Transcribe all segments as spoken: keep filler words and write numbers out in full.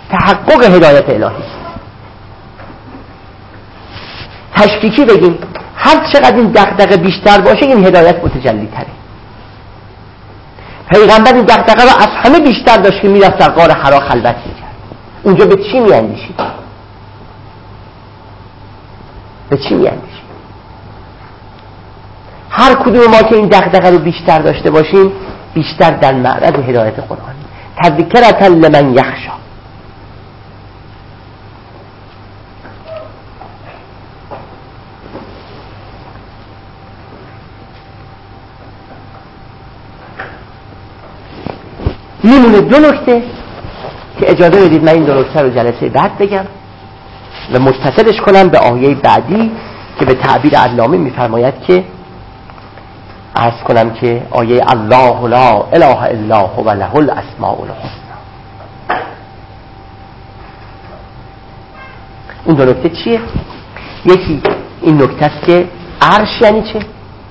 تحقق هدایت الهی. تشکیکی بگیم هر چقدر این دغدغه بیشتر باشه این هدایت متجلی تره. پیغمبر این دغدغه رو از همه بیشتر داشت که میرفت در غار حرا خلوت میکرد. اونجا به چی میاندیشید؟ به چی میاندیشید؟ هر کدوم ما که این دغدغه رو بیشتر داشته باشیم بیشتر در معرض هدایت قرآن. تذکرة لمن یخشی. میمونه دو نکته که اجازه بدید من این دو نکته رو جلسه بعد بگم و متصلش کنم به آیه بعدی که به تعبیر علامه میفرماید که عرض کنم که آیه الله لا اله الا هو له الاسماء الحسنی. این دو نکته چیه؟ یکی این نکته است که عرش یعنی چه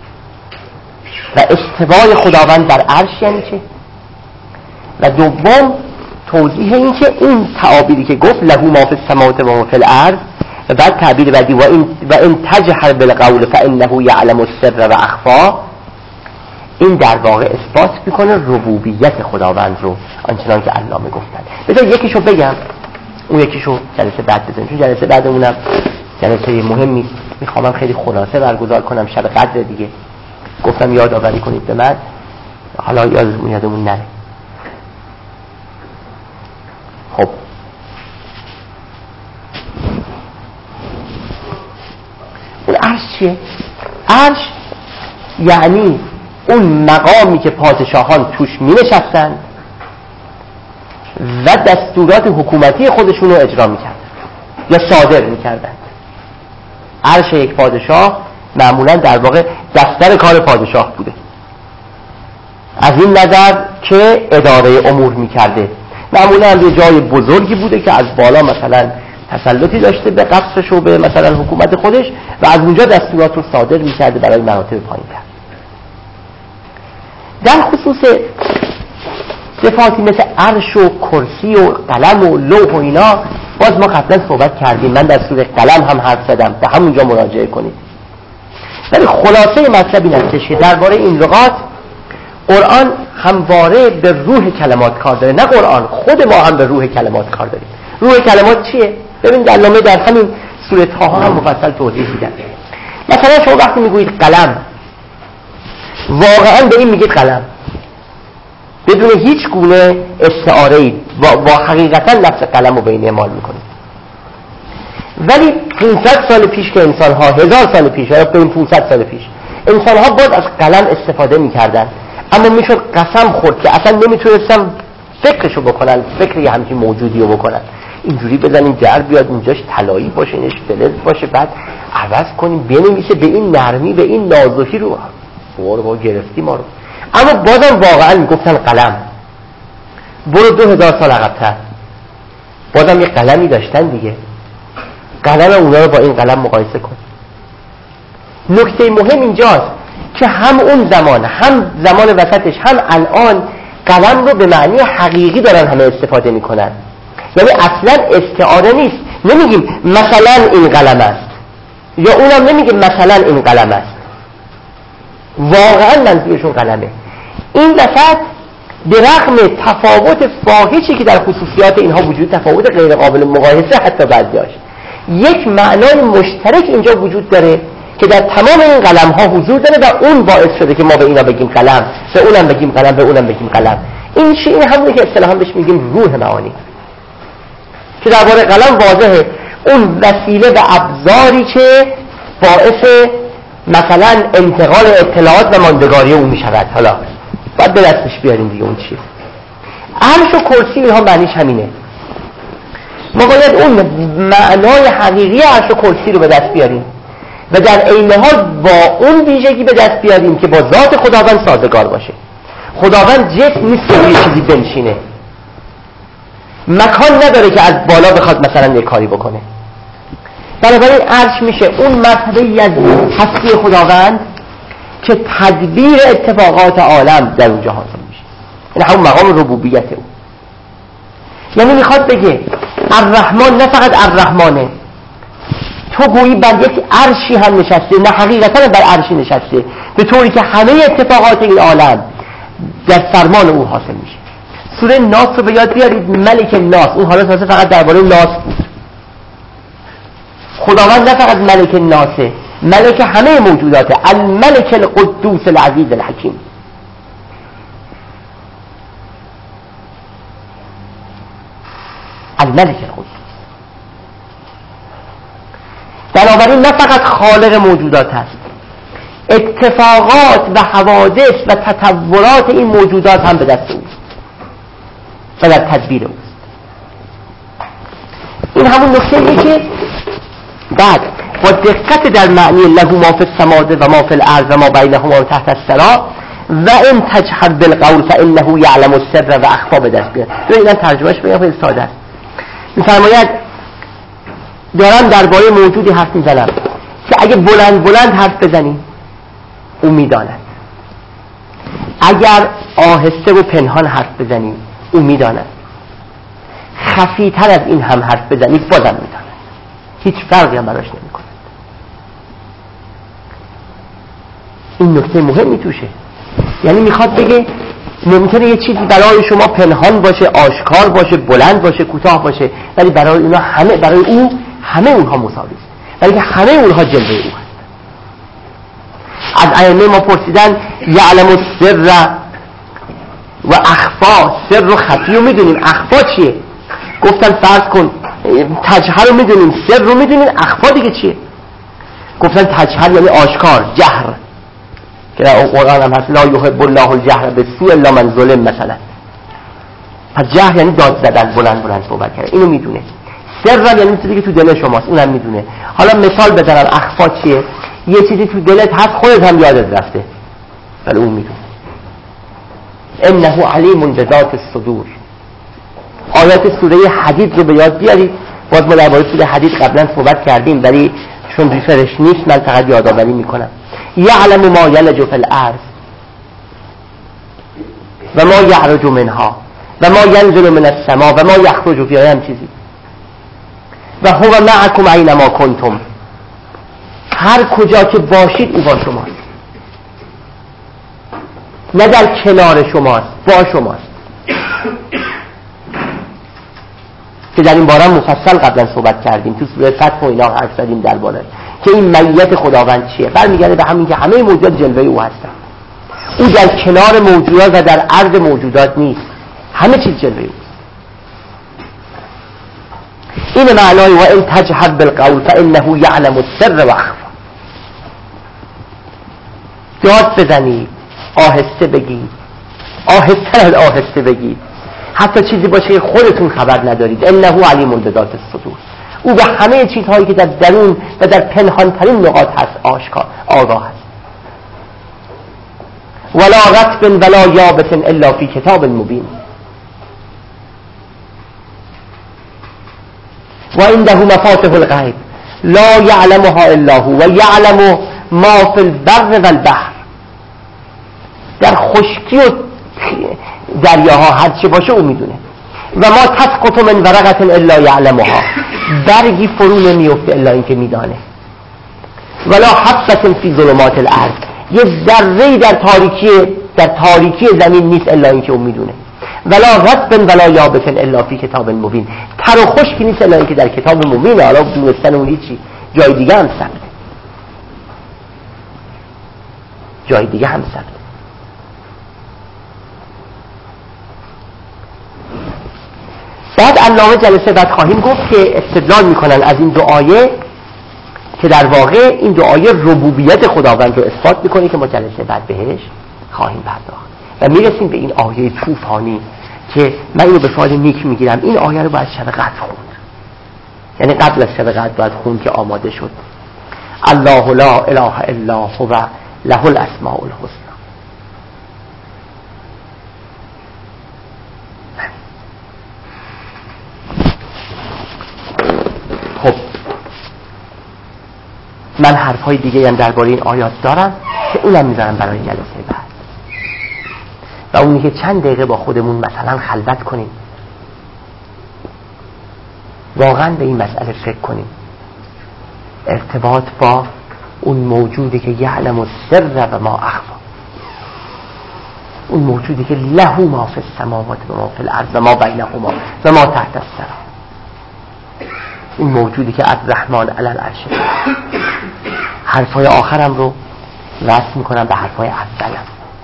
و استوای خداوند بر عرش یعنی چه، و دوم توضیح این که این تعابیری که گفت له ما فی السماوات و ما فی الارض و بعد تعبیر بعدی و این و این تجهر بالقول فانه یعلم السر و اخفا، این در واقع اثبات میکنه ربوبیت خداوند رو آنچنان که علامه گفتن. بذار یکیشو بگم اون یکیشو جلسه بعد بزنیم، چون جلسه بعدمونم جلسه مهمی است. میخوام خیلی خلاصه برگزار کنم، شب قدر دیگه گفتم یادآوری کنید به من، حالا یادمون یادمون نره. خب اون عرش چیه؟ عرش یعنی اون مقامی که پادشاهان توش می نشستن و دستورات حکومتی خودشون رو اجرا می کردن یا صادر می کردن. عرش یک پادشاه معمولا در واقع دفتر کار پادشاه بوده، از این نظر که اداره امور می کرده. معمولا یه جای بزرگی بوده که از بالا مثلا تسلطی داشته به قصرش و به مثلا حکومت خودش و از اونجا دستورات رو صادر می کرده برای مراتب پایین‌تر. در خصوص صفاتی مثل عرش و کرسی و قلم و لوح و اینا باز ما قبلا صحبت کردیم، من در سوره قلم هم حرف زدم، به همونجا مراجعه کنید. ولی خلاصه مطلب این است که درباره این لغات قرآن همواره به روح کلمات کار داره، نه قرآن، خود ما هم به روح کلمات کار داریم. روح کلمات چیه؟ ببین علامه در همین سوره طه هم مفصل توضیح میدن. مثلا شما وقتی میگویید قلم، واقعا به این میگید قلم بدون هیچ گونه استعاره‌ای، با حقیقتا لفظ قلم رو بین اعمال میکنید. ولی پانصد سال پیش که انسان‌ها، هزار سال پیش یا پانصد سال پیش انسان‌ها باید از قلم استفاده میکردن، اما میشد قسم خورد که اصلا نمیتونستن فکرشو بکنن، فکری همچین موجودی رو بکنن. اینجوری بزنیم در بیاد اونجاش طلایی باشه، اینش فلز باشه، بعد عوض کنیم بنویسه به این نرمی، به این نازکی رو وارو با گرفتی ما رو. اما بازم واقعا میگفتن قلم. برو دو هزار سال عقب‌تر بازم یه قلمی داشتن دیگه، قلم اونا رو با این قلم مقایسه کن. نکته مهم اینجاست که هم اون زمان هم زمان وسطش هم الان قلم رو به معنی حقیقی دارن همه استفاده میکنن، یعنی اصلا استعاره نیست. نمیگیم مثلا این قلم است یا اونم نمیگیم مثلا این قلم است، واقعا منظورشون قلمه. این وسط به رغم تفاوت فاحشی که در خصوصیات اینها وجود، تفاوت غیر قابل مقایسه حتی بعد داشت، یک معنای مشترک اینجا وجود داره که در تمام این قلم ها حضور داره و اون باعث شده که ما به اینا بگیم قلم، به اونم بگیم قلم، به اونم بگیم قلم. این چیه؟ این همونه که اصطلاحاً بهش میگیم روح معانی، که درباره قلم واضحه اون وسیله و ابزاری که باعث مثلا انتقال اطلاعات و ماندگاری اون میشود. حالا باید به دستش بیاریم دیگه اون چیه. عرش و کرسی اینها معنیش همینه. ما باید اون معنای حقیقی عرش و کرسی رو به دست بیاریم و در عین حال با اون ویژگی به دست بیاریم که با ذات خداوند سازگار باشه. خداوند جسم نیست که یه چیزی بنشینه، مکان نداره که از بالا بخواد مثلا یه کاری بکنه. بنابراین عرش میشه اون مرتبه‌ای از هستی خداوند که تدبیر اتفاقات عالم در اونجا حاصل میشه. این همون مقام ربوبیت او. یعنی میخواد بگه الرحمن نه فقط الرحمنه، تو گویی بر یک عرشی هم نشسته، نه حقیقتا بر عرشی نشسته، به طوری که همه اتفاقات این عالم در فرمان او حاصل میشه. سوره ناس رو به یاد بیارید، ملک ناس، اون حالا تازه فقط درباره ناس بود. خداوند نه فقط ملک ناسه، ملک همه موجوداته، الملک القدوس العزیز الحکیم. الملک القدوس. بنابراین نه فقط خالق موجودات هست، اتفاقات و حوادث و تطورات این موجودات هم به دست اوست و در تدبیر اوست. این همون نکته‌ایه که بعد با دقت در معنی له ما فی السماوات و ما فی الارض و ما بینهما تحت الثری و ان تجهر بالقول فانه یعلم السر و اخفی به دست بیاد. ببینید ترجمهش بگم خیلی ساده است. می‌فرماید دارم درباره موجودی حرف میزنم که اگه بلند بلند حرف بزنی او میداند، اگر آهسته و پنهان حرف بزنی او میداند، خفی‌تر از این هم حرف بزنی بازم میداند، هیچ فرقی هم براش نمیکنه. این نکته مهمی توشه. یعنی میخواد بگه ممکنه یه چیزی برای شما پنهان باشه، آشکار باشه، بلند باشه، کوتاه باشه، ولی برای اینا همه، برای او همه اونها مساوی است، ولی که همه اونها جلوه او هست. از ائمه ما پرسیدن یعلم السر و اخفا، سر و خفی رو میدونیم، اخفا چیه؟ گفتن فرض کن تجهر رو میدونیم، سر رو میدونیم، اخفا دیگه چیه؟ گفتن تجهر یعنی آشکار، جهر، که در قرآن هم هست لا یحب الله الجهر بالسوء الا من ظلم مثلا. پس جهر یعنی داد زدن، بلند بلند صحبت کردن، اینو میدونه. سر یعنی چیزی که تو دل شماست، اونم میدونه. حالا مثال بزنم، اخفا چیه؟ یه چیزی تو دلت هست خودت هم یادت رفته ولی اون میدونه. انه علیم بذات الصدور. آیات سوره حدید رو به یاد بیارید. باز ما درباره سوره حدید قبلا صحبت کردیم ولی چون ریفرش نیست من فقط یادآوری میکنم. یعلم ما یلج فی الارض و ما یعرج منها و ما ینزل من السماء و ما یخرج فیها، هم چیزی. و هو معکم اینما کنتم، هر کجا که باشید او با شماست، نه در کنار شماست، با شماست. که در این باره مفصل قبلا صحبت کردیم، تو سوره فتح و اینا حرف زدیم درباره که این میت خداوند چیه. برمیگرده به همین که همه موجودات جلوه او هستن. او در کنار موجودات و در عرض موجودات نیست، همه چیز جلوه او. این معنای و ان تجهر بالقول فانه یعلم السر و اخفی. داد بزنید، آهسته بگید، آهسته از آهسته بگید، حتی چیزی باشه که خودتون خبر ندارید. انه علیم بذات الصدور. او به همه چیزهایی که در درون و در پنهانترین نقاط هست آشکار آگاه است. ولا رطب ولا یابس الا فی کتاب مبین. و عنده مفاتح الغیب لا یعلمها الا هو و یعلم ما فی البر والبحر. در خشکی و دریاها هر چی باشه او میدونه. و ما تسقط من ورقه الا یعلمها، برگی فرو نمیفته الا اینکه میدانه. ولا حبة فی ظلمات الارض، یه ذره در تاریکی در تاریکی زمین نیست الا اینکه او میدونه. ولا رطب ولا یابس الا فی کتاب مبین، تر و خشکی نیست الا اینکه در کتاب مبین. حالا دونستن اون هیچی، جای دیگه هم ثبت، جای دیگه هم ثبت. بعد علامه جلسه بعد خواهیم گفت که استدلال میکنن از این دو آیه که در واقع این دو آیه ربوبیت خداوند رو اثبات میکنه که ما جلسه بعد بهش خواهیم پرداخت و میرسیم به این آیه طوفانی که من اینو به فایده نیک میگیرم. این آیه رو باید شب قدر خوند، یعنی قبل از شب قدر باید خوند که آماده شد. الله لا اله الا هو له الاسماء الحسنى. خب من حرفای دیگه هم درباره این آیات دارم که اونم میذارم برای جلسه بعد و اونی که چند دقیقه با خودمون مثلا خلوت کنیم واقعا به این مسئله فکر کنیم. ارتباط با اون موجودی که یعلم السر و ما اخفی، اون موجودی که له ما فی السماوات و ما فی الارض و ما بینهما و ما تحت الثری، اون موجودی که الرحمن علی العرش. حرفای آخرم رو وصل میکنم به حرفای اولم.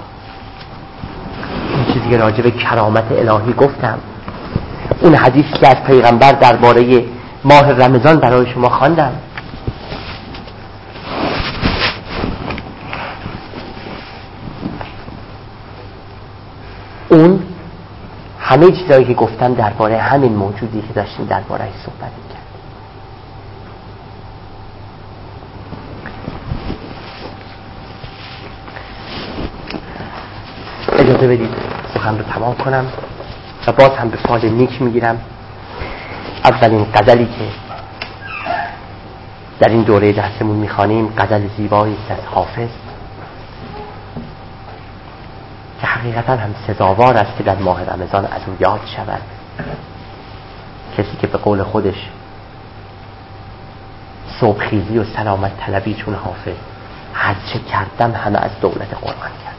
این چیزی که راجع به کرامت الهی گفتم، اون حدیثی که از پیغمبر درباره ماه رمضان برای شما خواندم، اون همه چیزایی که گفتم درباره همین موجودی که داشتیم درباره صحبت کرد. اجازه بدید سخن رو تمام کنم و باز هم به فال نیک میگیرم. اولین غزلی که در این دوره درسمون میخوانیم غزل زیبایی است از حافظ که حقیقتا هم سزاوار است که در ماه رمضان از او یاد شود. کسی که به قول خودش صبحخیزی و سلامت طلبی چون حافظ، هرچه کردم همه از دولت قرآن کرد.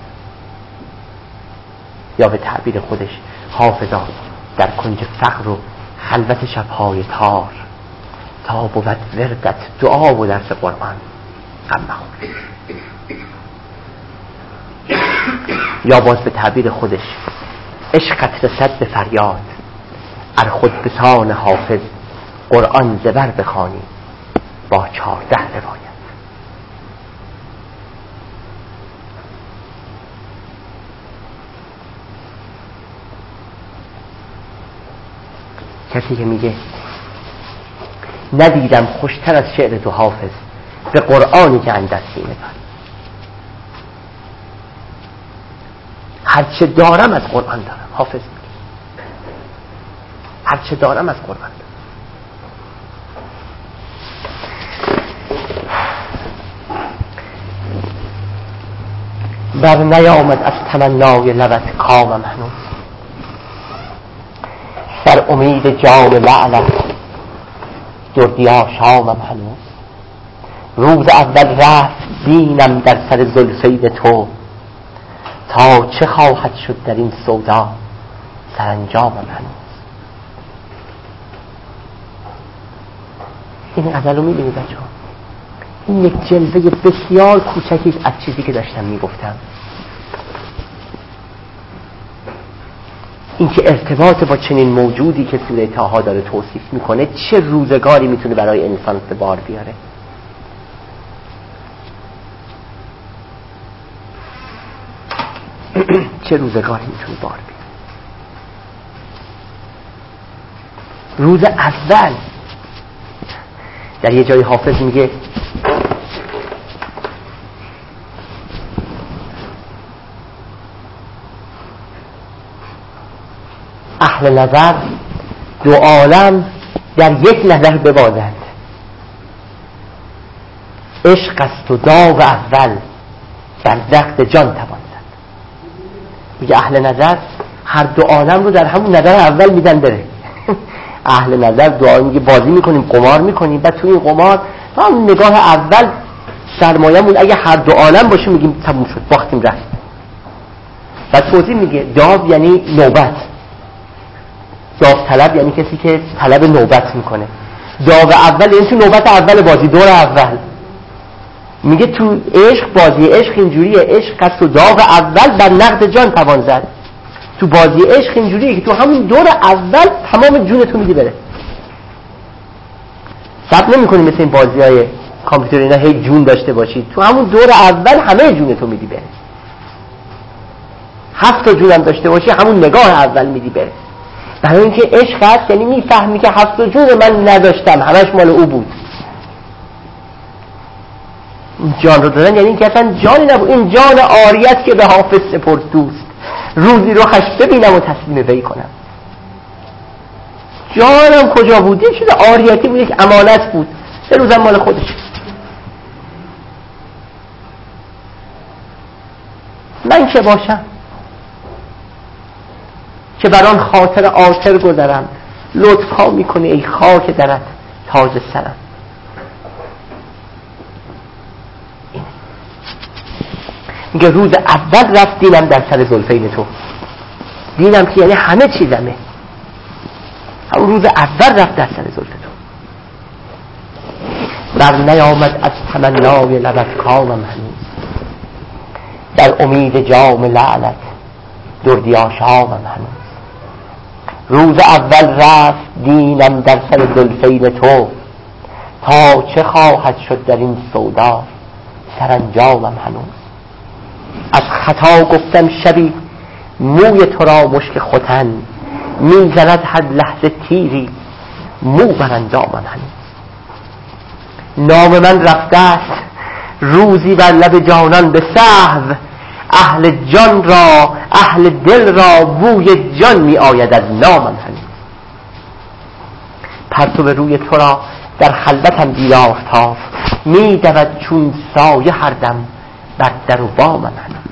یا به تعبیر خودش حافظا در کنج فقر و خلوت شبهای تار، تا بود وردت دعا و درس قرآن غم مخور. یا باز به تعبیر خودش عشقت رسد به فریاد، ار خود بسان حافظ قرآن زبر بخوانی با چارده روایت. کسی که میگه ندیدم خوشتر از شعر تو حافظ به قرآنی که اندر سینه داری. هرچه دارم از قرآن دارم، حافظ میگه هرچه دارم از قرآن دارم. بر نیامد از تمنای لبت کامم هنوز، در امید جام لعلت دردیا شامم هنوز. روز اول رفت دینم در سر زلفین تو، تا چه خواهد شد در این سودا سرانجامم هنوز. این غزل رو میبینید بچه ها؟ این یک جلوه بسیار کوچکی از چیزی که داشتم میگفتم، این که ارتباط با چنین موجودی که سوره طه داره توصیف میکنه چه روزگاری میتونه برای انسان به بار بیاره. چه روزگاری میتونه بار بیاره. روز اول در یه جای حافظ میگه اهل نظر دو عالم در یک نظر ببازند، عشق است و داغ اول بر زخم جان توان زد. میگه اهل نظر هر دو عالم رو در همون نظر اول میدن بره. اهل نظر دعا میگه بازی میکنیم، قمار میکنیم، بعد توی این قمار هم نگاه اول سرمایه‌مون اگه هر دو عالم باشه میگیم تموم شد، باختیم رفت. بعد توضیح میگه داو یعنی نوبت، داو طلب یعنی کسی که طلب نوبت میکنه. داو اول یعنی تو نوبت اول بازی، دور اول. میگه تو عشق بازی عشق اینجوریه، عشق است و داو اول بر نقد جان توان زد. تو بازی عشق اینجوریه که تو همون دور اول تمام جونتو میدی بره. صبر نمی‌کنی مثل این بازی‌های کامپیوتر اینا هی جون داشته باشی، تو همون دور اول همه جونتو میدی بره. هفت تا جونم داشته باشی همون نگاه اول میدی بره. برای اینکه عشق هست یعنی میفهمی که هفت تا جون من نداشتم، همش مال او بود. جان رو دادن یعنی اینکه اصلا جانی نبود، این جان عاریت که به حافظ سپرد دوست، روزی رو خش ببینم و تسلیم وی کنم. جانم کجا بود؟ یه چیز عاریتی بود، یک امانت بود، سه روزم مال خودش. من که باشم که بران خاطر آخر گذرم، لطف ها میکنی ای خاک درت تاج سرم. میگه روز اول رفت دینم در سر زلفین تو. دینم که یعنی همه چیزمه. همون روز اول رفت در سر زلف تو. بر نیامد از تمنای لبت کامم هنوز، در امید جام لعلت دردی آشامم هنوز. روز اول رفت دینم در سر زلفین تو، تا چه خواهد شد در این سودا سرانجامم هنوز. از خطا گفتم شبی موی تو را مشک ختن، میزند هر لحظه تیری مو بر اندامم هنوز. نام من رفته است روزی بر لب جانان به سهو، اهل جان را اهل دل را بوی جان می آید از نامم هنوز. پرتو روی تو را در خلوتم دید آفتاب، می دود چون سایه هر دم بر در و بامم هنوز.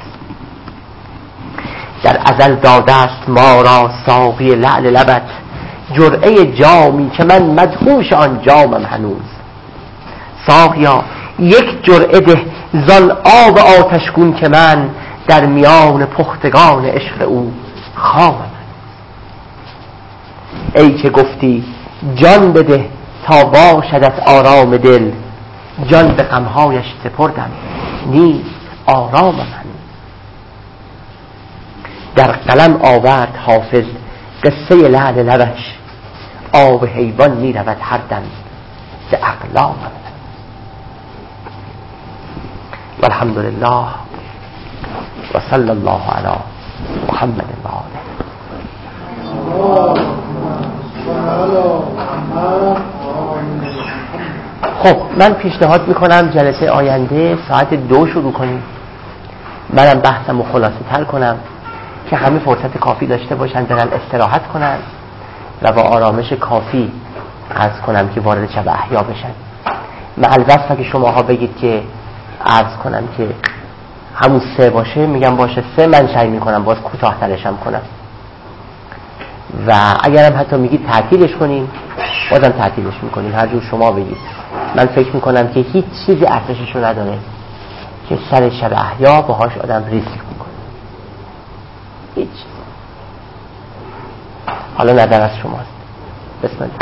در ازل داده است ما را ساقی لعل لبت، جرعه جامی که من مدهوش آن جامم هنوز. ساقیا یک جرعه ده زان آب آتشگون که من در میان پختگان عشق او خامم. ای که گفتی جان بده تا باشدت آرام دل، جان به غمهایش سپردم نیست آرامم هنوز. در قلم آورد حافظ قصه لعل لبش، آب حیوان می رود هر دم ز اقلامم. والحمد لله و صلی الله علی محمد و آله. خب من پیشنهاد میکنم جلسه آینده ساعت دو شروع کنیم. منم بحثم رو خلاصه تر کنم که همه فرصت کافی داشته باشن برن استراحت کنن و با آرامش کافی عرض کنم که وارد شب احیا بشن. من البته که شماها بگید که عرض کنم که همون سه باشه، میگم باشه سه. من سعی میکنم باز کوتاه ترشم کنم و اگرم حتی میگید تعطیلش کنیم بازم تعطیلش میکنیم، هر جور شما بگید. من فکر میکنم که هیچ چیزی ارزششو نداره که سر شب احیا باهاش آدم ریسک میکنه. هیچ. حالا نظر از شماست. بسم الله.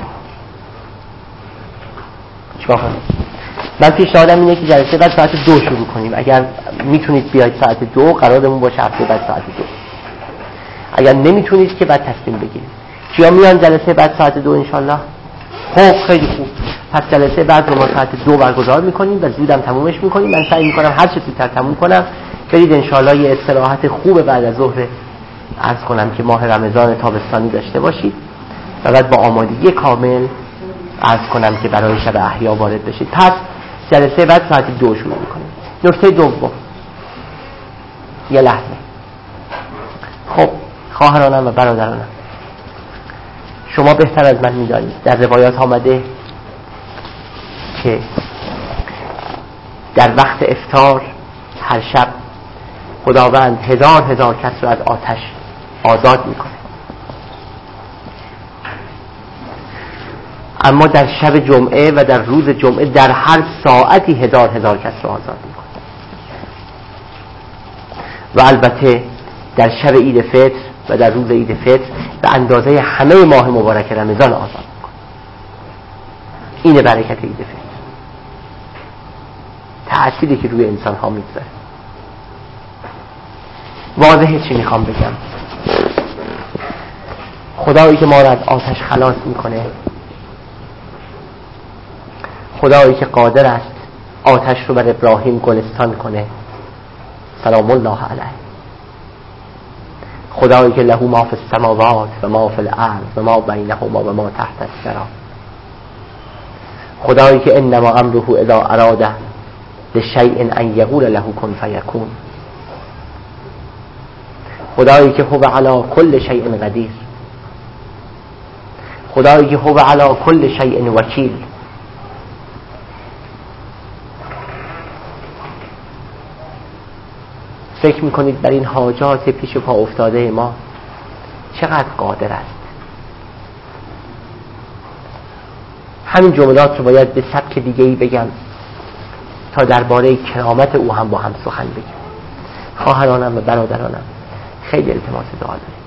چیکار کنیم؟ من پیشنهادم اینه که جلسه بعد ساعت دو شروع کنیم. اگر میتونید بیاید ساعت دو قرارمون باشه هفته بعد ساعت دو. اگر نمیتونید که بعد تصمیم بگیرید. کیا میان جلسه بعد ساعت دو انشالله؟ خب خیلی خوب. پس جلسه بعد رو ما ساعت دو برگزار میکنیم و زودم تمومش میکنیم. من سعی میکنم هر چه زودتر تموم کنم. برید انشالله یه استراحت خوب بعد از ظهر عرض کنم که ماه رمضان تابستانی داشته باشید و بعد با آمادگی کامل عرض کنم که برای شب احیا وارد بشید. پس جلسه بعد ساعت دو شروع میکنیم. نکته دوم، یه لحظه. خب خواهرانم و برادرانم، شما بهتر از من میدانید در روایات آمده که در وقت افطار هر شب خداوند هزار هزار کس رو از آتش آزاد میکنه، اما در شب جمعه و در روز جمعه در هر ساعتی هزار هزار کس رو آزاد میکنه. و البته در شب عید فطر و در روز عید فطر به اندازه همه ماه مبارک رمضان آزاد میکنه. اینه برکت عید فطر، تأثیری که روی انسان ها میگذاره. واضحه چی میخوام بگم؟ خدایی که ما را از آتش خلاص میکنه، خدایی که قادر است آتش رو بر ابراهیم گلستان کنه سلام الله علیه، خدایی که له ما فی السماوات و ما فی الارض و ما بینهما و ما تحت الثری، خدایی که انما امره اذا اراد لشیء ان یقول له کن فیکون، خدایی که هو علی کل شیء قدیر، خدایی که هو علی کل شیء وکیل. فکر میکنید بر این حاجات پیش پا افتاده ما چقدر قادر است؟ همین جملات رو باید به سبک دیگه‌ای بگم تا درباره کرامت او هم با هم سخن بگیم. خواهرانم و برادرانم، خیلی التماس دعا داریم.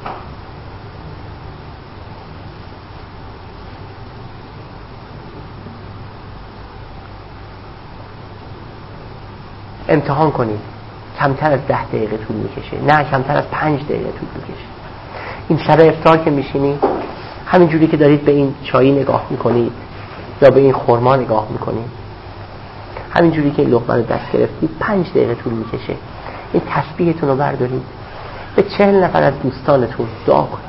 امتحان کنید، کمتر از ده دقیقه طول میکشه، نه کمتر از پنج دقیقه طول میکشه. این سر افطار که میشینید، همین جوری که دارید به این چایی نگاه میکنید یا به این خرما نگاه میکنید، همین جوری که لقمه رو دست گرفتید، پنج دقیقه طول میکشه. این تسبیحتون رو بردارید، به چهل نفر از دوستانتون دعا کنید.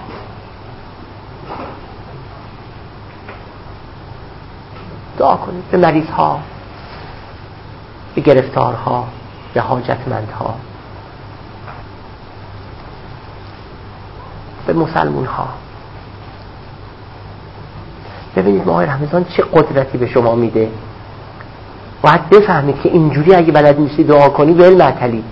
دعا کنید به مریض ها، به گرفتارها، به حاجتمندها، به مسلمون ها. ببینید ماه رمضان چه قدرتی به شما میده. باید بفهمید که اینجوری اگه بلد نیستی دعا کنی ول معطلی،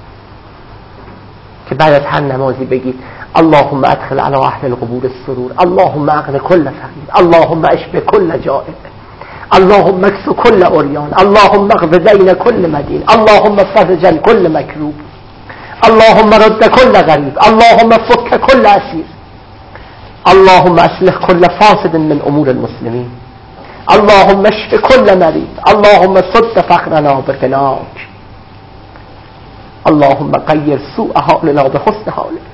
که بعد از هر نمازی بگید اللهم ادخل علی اهل القبور السرور، اللهم اغن کل فقیر، اللهم اشف کل جائع، اللهم اكس كل عريان، اللهم اغفر دين كل مدين، اللهم فرج كل مكروب، اللهم رد كل غريب، اللهم فك كل اسير، اللهم اصلح كل فاسد من امور المسلمين، اللهم اشف كل مريض، اللهم سد فقرنا بغناك، اللهم غير سوء حالنا بحسن حالك،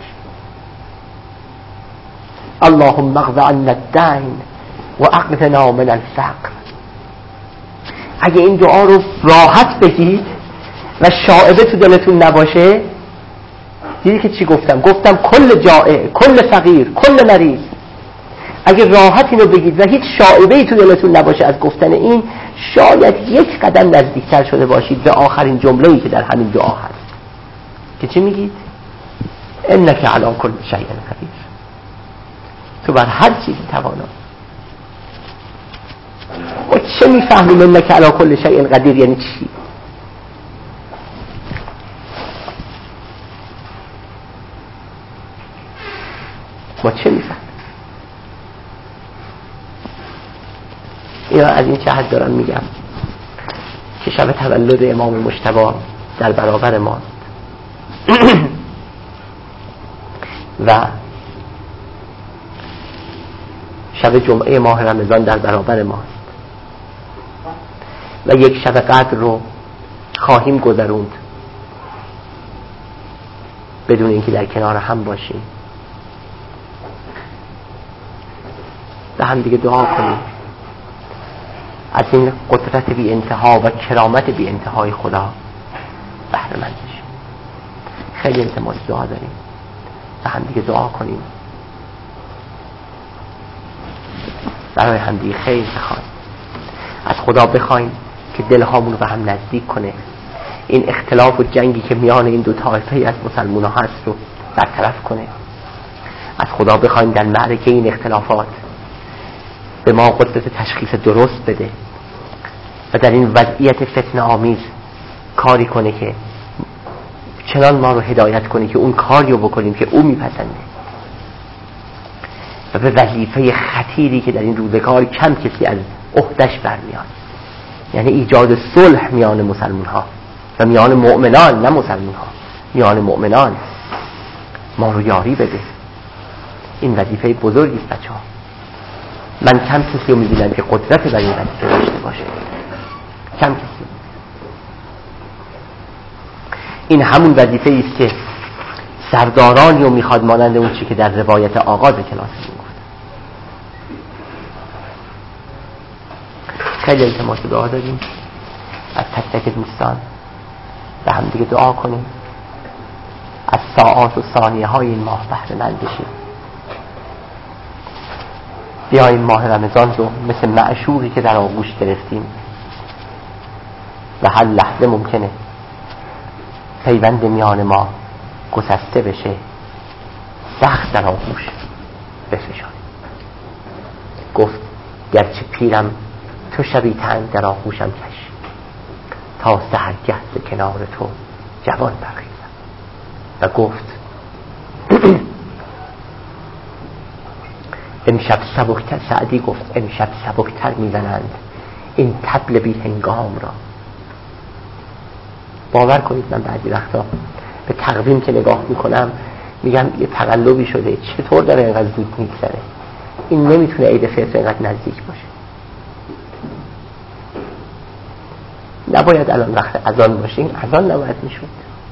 اللهم اغفر عنا الدين واغننا من الفقر. اگه این دعا رو راحت بگید و شائبه تو دلتون نباشه، دیدی که چی گفتم؟ گفتم کل جائع، کل فقیر، کل مریض. اگه راحت اینو بگید و هیچ شائبه‌ای تو دلتون نباشه از گفتن این، شاید یک قدم نزدیکتر شده باشید به آخرین جمله‌ای که در همین دعا هست که چی میگید؟ انک علی کل شیء قدیر. تو بر هر چیزی توانا. و چه میفهمیم انک علی کل شیء قدیر یعنی چی؟ ما چه میفهمیم؟ اینا از این جهت دارم میگم که شب تولد امام مجتبی در برابر ماست و شب جمعه ماه رمضان در برابر ماست و یک شب قدر رو خواهیم گذروند بدون اینکه در کنار هم باشیم. به هم دیگه دعا کنیم از این قدرت بی انتها و کرامت بی انتهای خدا بهره مند بشیم. خیلی التماس دعا داریم، به هم دیگه دعا کنیم، برای هم دیگه خیر بخوایم، از خدا بخوایم که دلهامون رو به هم نزدیک کنه، این اختلاف و جنگی که میان این دو طایفه از مسلمان ها هست رو برطرف کنه. از خدا بخوایم در معرکه این اختلافات به ما قدرت تشخیص درست بده و در این وضعیت فتنه آمیز کاری کنه که چنان ما رو هدایت کنه که اون کاری رو بکنیم که او میپسنده و به وظیفه خطیری که در این روزگار کم کسی از عهده‌اش برمیاد، یعنی ایجاد صلح میان مسلمان ها و میان مؤمنان، نه مسلمان ها، میان مؤمنان، ما رو یاری بده. این وظیفه بزرگی است بچه ها. من کم کسی رو می‌بینم که قدرت بر این وظیفه داشته باشه، کم کسی. این همون وظیفه است که سردارانی رو میخواد مانند اون چی که در روایت آغاز کلاس میگفت. خیلی التماس دعا داریم از تک تک دوستان، به هم دیگه دعا کنیم، از ساعات و ثانیه های این ماه بهره مند بشیم. بیاییم ماه رمضان رو مثل معشوقی که در آغوش گرفتیم و هر لحظه ممکنه پیوند میان ما گسسته بشه، سخت در آغوش بفشانیم. گفت گرچه پیرم تو شبی تنگ در آغوشم کش، تا سحرگه ز کنار تو جوان برخیزم. و گفت امشب سبکتر، سعدی گفت امشب سبکتر میزنند این طبل بی هنگام را. باور کنید من بعضی وقتا به تقویم که نگاه میکنم میگم یه تقلبی شده، چطور داره اینقدر زود میگذره؟ این نمیتونه عید فطر اینقدر نزدیک باشه. نباید الان وقت اذان باشه، این اذان نباید میشد.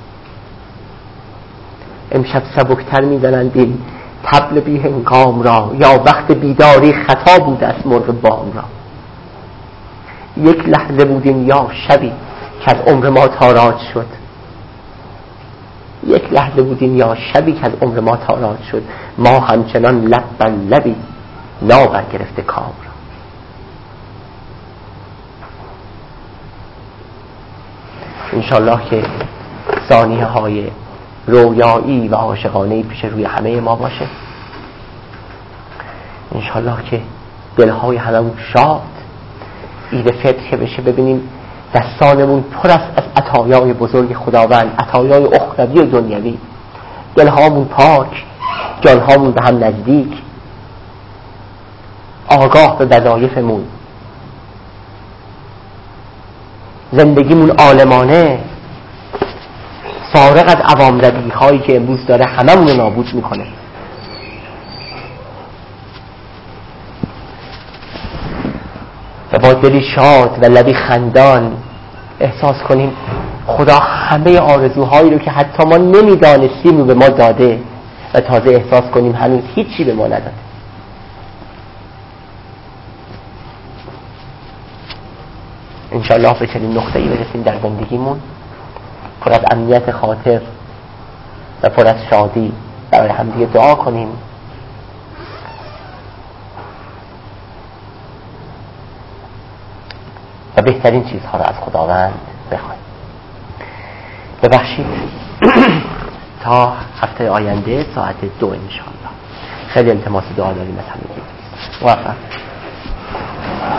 امشب سبکتر میزنند این طبل بی هنگام را، یا وقت بیداری خطا بود از مرغ بام را. یک لحظه بودیم یا شبی که از عمر ما تاراج شد، یک لحظه بودیم یا شبی که از عمر ما تاراج شد، ما همچنان لب بر لبی لاغر گرفته کام را. انشالله که ثانیه های رویایی و عاشقانه‌ای پیش روی همه ما باشه. انشالله که دلهای هممون شاد، عید فطر که بشه ببینیم دستانمون پر است از عطایای بزرگ خداوند، عطایای اخروی و دنیوی، دلهامون پاک، جانهامون به هم نزدیک، آگاه به وظایفمون، زندگیمون عالمانه، فارغ از عوام‌روی هایی که امروز داره هممون رو نابود میکنه. و با دلی شاد و لبی خندان احساس کنیم خدا همه آرزوهایی رو که حتی ما نمیدانستیم رو به ما داده، و تازه احساس کنیم هنوز هیچی به ما نداده. انشالله به چنین نقطه‌ای برسیم در زندگیمون، پر از امنیت خاطر و پر از شادی برای همدیگه دعا کنیم و بهترین چیزها را از خداوند بخواهیم. ببخشید تا هفته آینده ساعت دو انشالله. خیلی التماس دعا داریم از همگی. موفق.